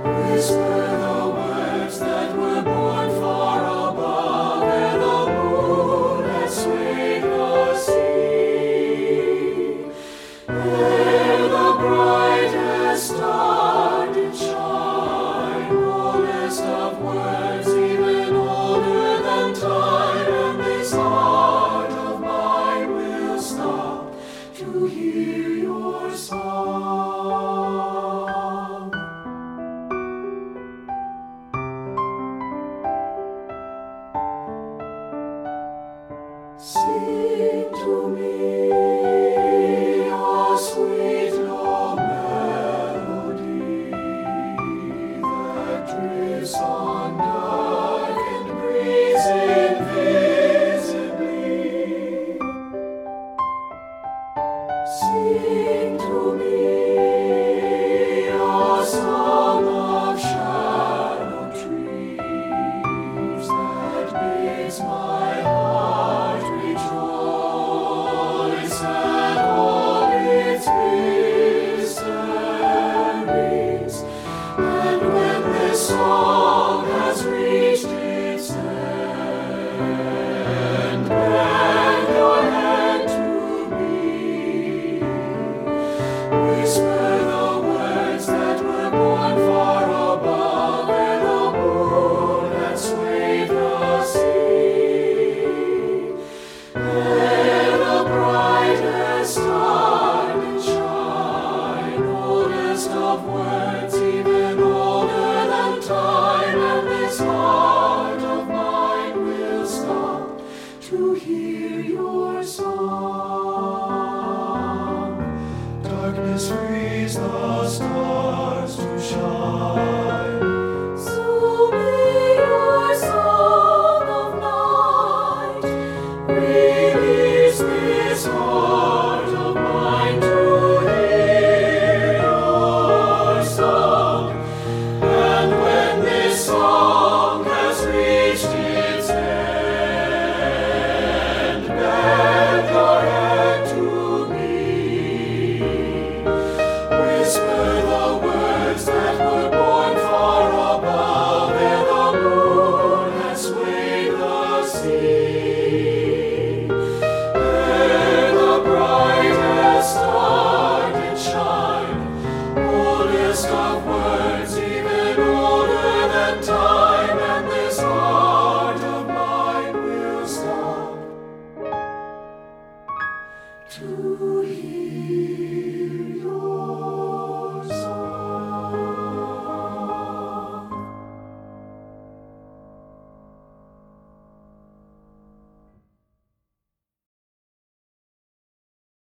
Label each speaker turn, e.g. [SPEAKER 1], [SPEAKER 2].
[SPEAKER 1] Whisper the words that were born far above, ere the moon had swayed the sea, ere the brightest star did shine, oldest of words, even older than time, and this heart of mine will stop to hear your song. Sing to me a sweet low melody that drifts on darkened breeze invisibly. Sing to me a song of shadow trees that makes my heart rejoice at all its mysteries. And when this song has reached